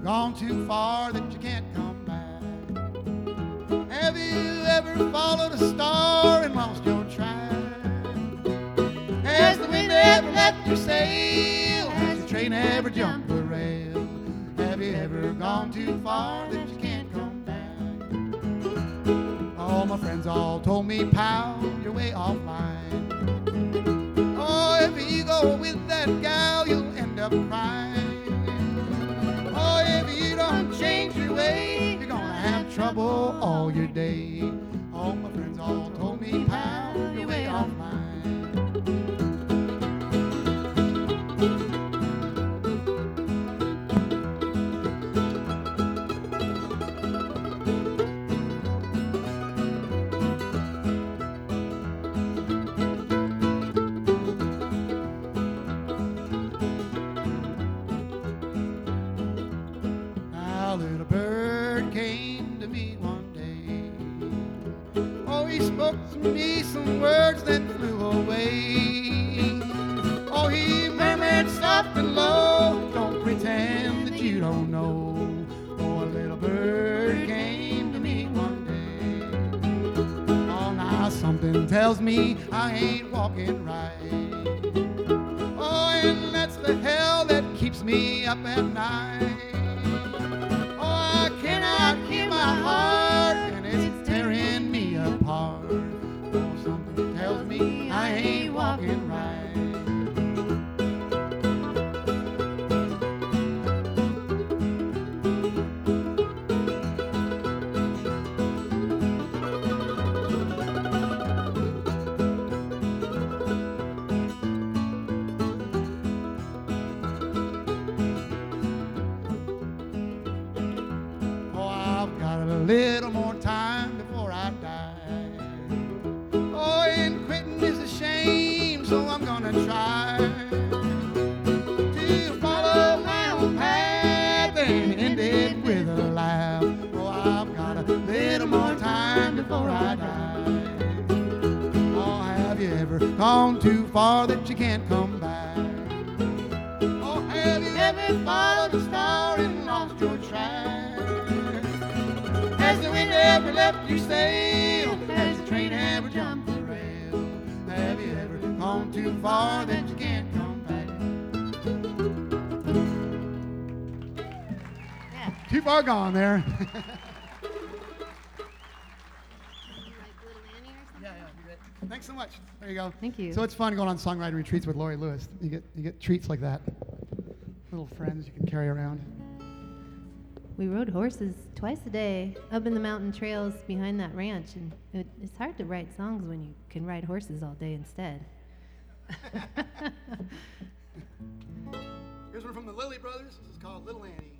gone too far that you can't come back? Have you ever followed a star and lost your track? Has the wind ever left your sail? Has your train ever jumped the rail? Have you ever gone too far that you can't come back? All my friends all told me, pal, you're way offline. Oh, if you go with that gal, you'll end up crying. Oh, if you don't change your way, you're gonna have trouble all your day. All my friends all told me, pal, you're way offline. A little bird came to me one day. Oh, he spoke to me some words that flew away. Oh, he murmured soft and low, don't pretend that you don't know. Oh, a little bird came to me one day. Oh, now something tells me I ain't walking right. Oh, and that's the hell that keeps me up at night. Hear my heart, and it's tearing me apart. Oh, something tells me I ain't walking right. Got a little more time before I die. Oh, and quitting is a shame, so I'm gonna try to follow my own path and end it with a laugh. Oh, I've got a little more time before I die. Oh, have you ever gone too far that you can't come back? Oh, have you ever followed a star and lost your track? Has the wind ever left your sail? Has the train ever jumped the rail? Have you ever gone too far that you can't come back? Yeah. Too far gone there. Like Little Annie or something? Yeah, you bet. Thanks so much. There you go. Thank you. So it's fun going on songwriting retreats with Lori Lewis. You get treats like that. Little friends you can carry around. We rode horses twice a day up in the mountain trails behind that ranch, and it's hard to write songs when you can ride horses all day instead. Here's one from the Lilly Brothers. This is called Little Annie.